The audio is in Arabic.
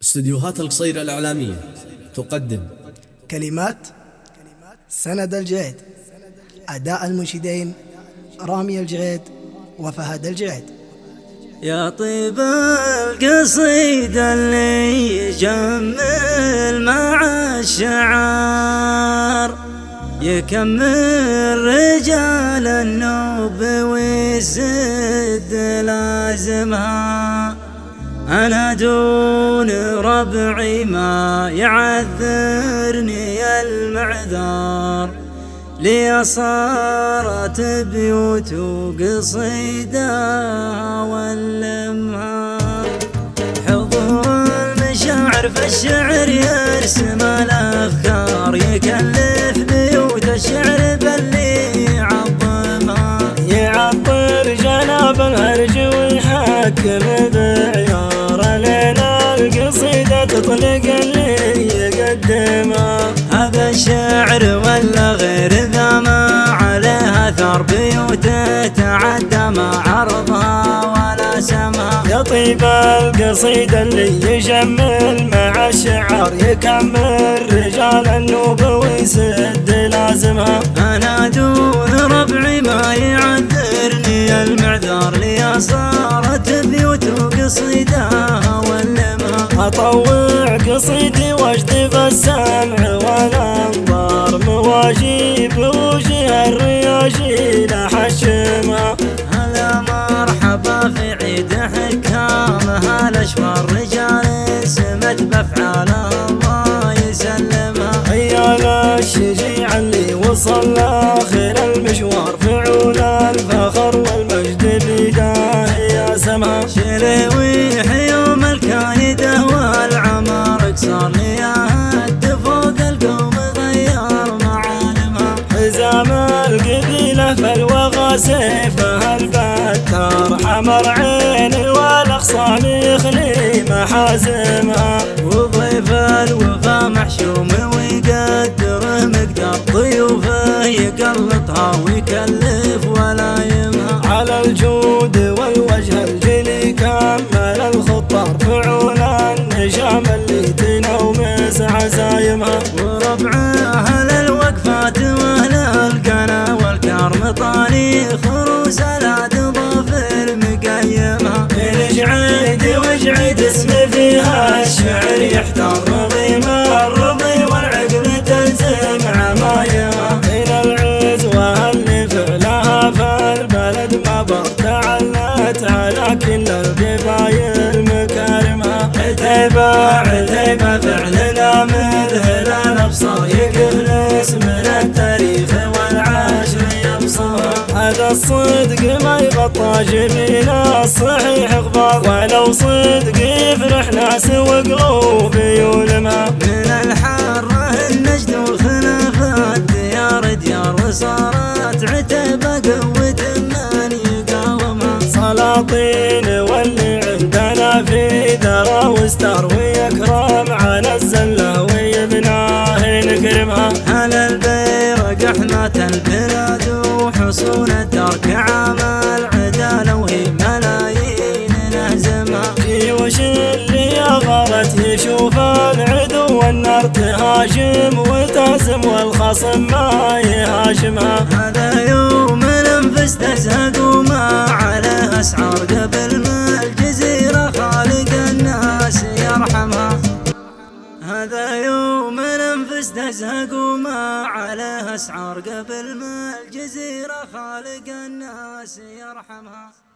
استديوهات القصير الإعلامية تقدم كلمات سند الجعيد، أداء المنشدين رامي الجعيد وفهد الجعيد. يا طيب القصيد اللي يجمل مع الشعار، يكمل رجال النوب ويسد لازمها. أنا دون ربعي ما يعذرني المعذار، لي صارت بيوت وقصيدها واللمها. حضور المشاعر في الشعر يرسم الأفكار، يكلف بيوت الشعر باللي يعظمها. يعطر جناب الهرج ويحكم بعيار، لنا القصيدة تطلق اللي يقدمها. هذا الشعر ولا غير ذا ما عليه أثر، بيوته تعدى ما عرضها ولا سمها. يا طيب القصيدة اللي يجمل مع الشعر، يكمل رجال النوب ويسد لازمها. أنا دون ربعي ما يعذرني المعذار، لي صارت بيوت وقصيدها واللمها. أطوع قصيدي واجذب السمع والأنظار، مواجيب وجه الرياجيل حشمها. هلا مرحبا في عيد حكامها، الأشوار رجال سمت بأفعالها الله يسلمها. عيال الشجيع اللي وصل لآخر المشوار، فعول الفخر والمجد بيداه يا سما. شلويح يوم الكايده والعمار، صار لي هد فوق القوم غير معالمها. حزام القبيلة فالوغى سيفها البتار، حمر عين والأخصام يخلي محازمها. وضيف الوفا محشوم ويقدره مقدار، ضيوفه يقلطها ويكلف ولا يمها. على الجود والوجه الجلي كمل الخطار، فعول النجام اللي تنومس عزايمها. وربع أهل الوقفات وأهل القنا والكرم، طاريخ رسالات ظافر مقيمها. الجعيد وجعيد اسم فيها الشعر يحتار، رضيم الرضي والعقل تلزم عمايمها. إلى العزوة اللي فعلها فالبلد مبر، تعلت على كل القبايل مكارمها. عتيبة عتيبة فعلنا مذهل الأبصار، يقفلس من التاريخ والعاشر يبصرها. هذا الصدق ما يغطى جبين الصحيح غبار، ولو صدق يفرح ناس وقلوب يولمها. من الحارة النجد وخلافات ديار ديار، وصارت عتيبة قوة من يقاومها. سلاطين واللي عندنا في درى واستار، ويكرم على الزلة ويبناه نكرمها. على البيرق حماة البلاد وحصون الدار، كعامل عدالة وهي ملايين نهزمها. جيوش اللي غارت يشوف العدو والنار تهاجم وتهزم، والخصم ما يهاجمها. هذا يوم الانفس تزهق وما عليه اسعار، قبل ما الجزيرة خالق الناس يرحمها. هذا يوم الانفس تزهق وما عليه اسعار، قبل ما الجزيرة خالق الناس يرحمها.